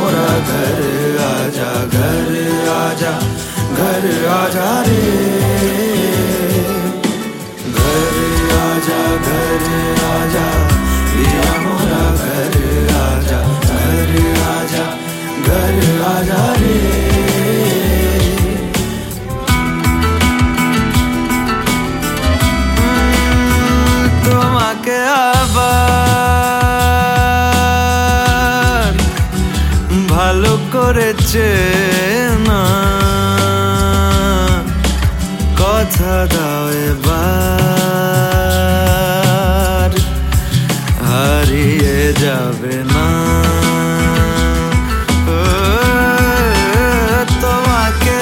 मोरा घर आजा, घर आजा, घर आजा रे। घर आजा, घर आजा, पिया मोरा घर आजा, घर आजा, घर आजा रे। তোমাকে আবার ভালো করেছে না, কথা দাও এবার হারিয়ে যাবে না। তোমাকে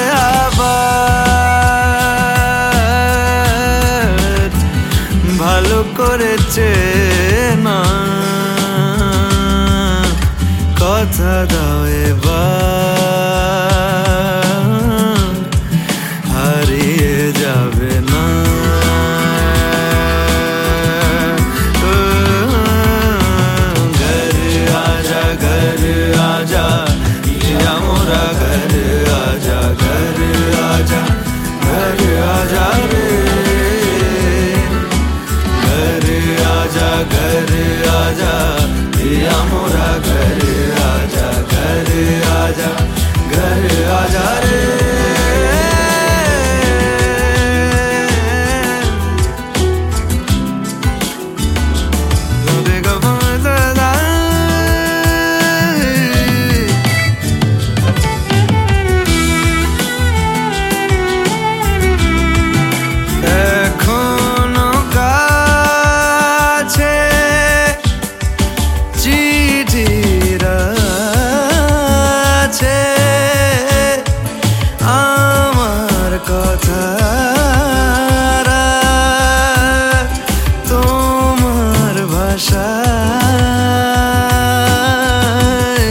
আবার ভালো করেছে না, কথা দাও এবার হারিয়ে যাবে না। घर आजा, घर आजा, पिया मोरा घर आजा, घर आजा, घर आजा रे। घर आजा, घर आजा, पिया मोरा घर आजा, घर आजा, घर आजा रे। আমার কথারা তোমার ভাষায়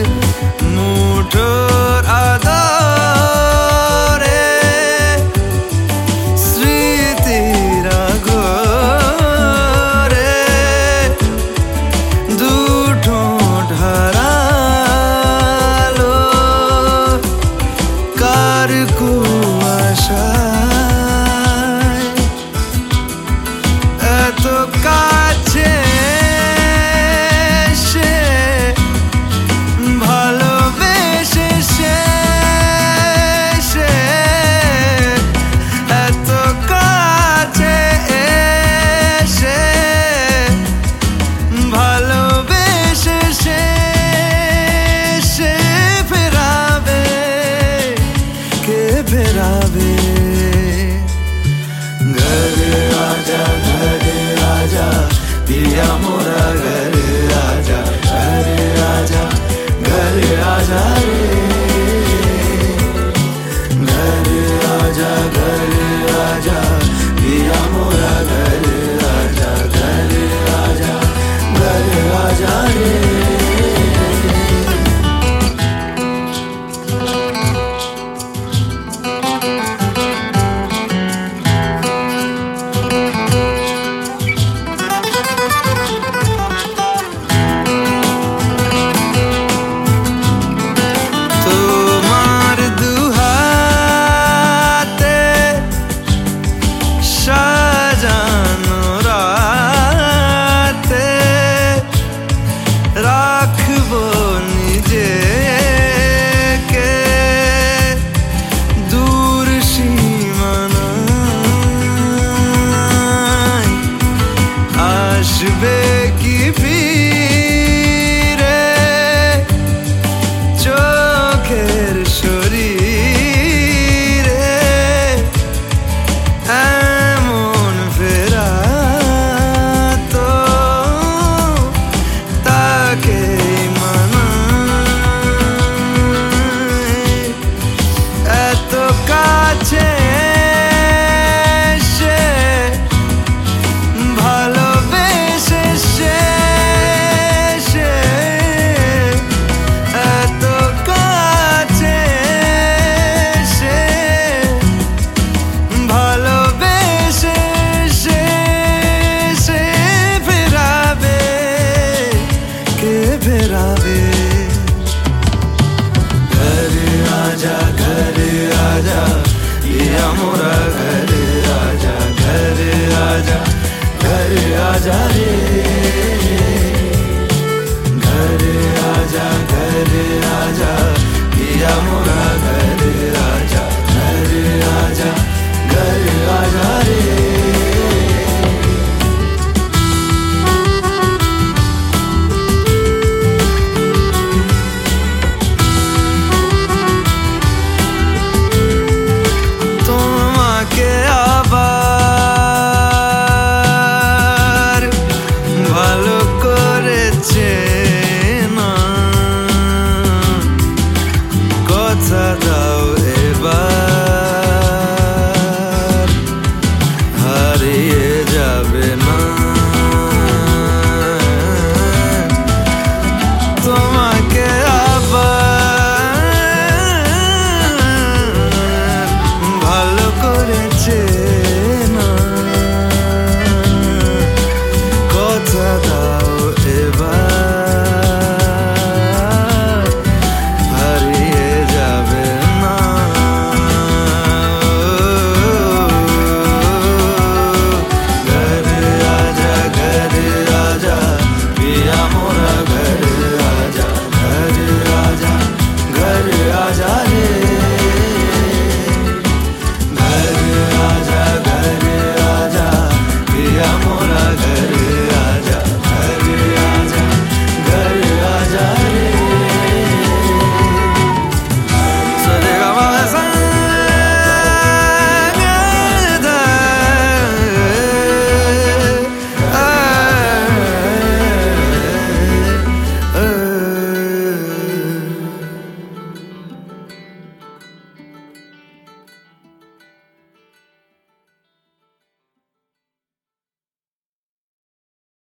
মুঠোর আদরে স্মৃতির আগরে দুটো ঢারালো কার কুয়াশায় এত কাছে সে ভালোবেসে সে এত কাছে সে ভালোবেসে সে ফেরাবে, কে ফেরাবে। घर आजा, घर आजा, पिया मोरा घर आजा, घर आजा, घर आजा।